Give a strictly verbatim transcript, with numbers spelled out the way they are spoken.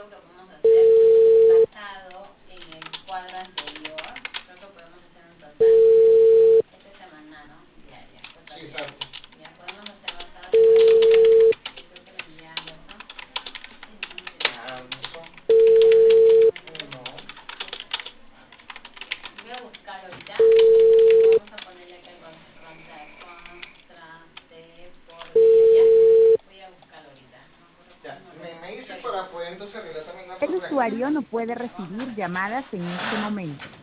creo que podemos hacer basado en el cuadro anterior. Creo que podemos hacer un total. Este es semanal, ¿no? Diaria. Sí, exacto. Ya podemos hacer basado en el yo creo que me envían eso. Ah, eso. No. Voy a buscar ahorita. Vamos a ponerle acá el contra, contraste por día. Voy a buscar ahorita. Ya, me, me dice para poder entonces arreglar también la El fotografía. usuario no puede recibir llamadas en este momento.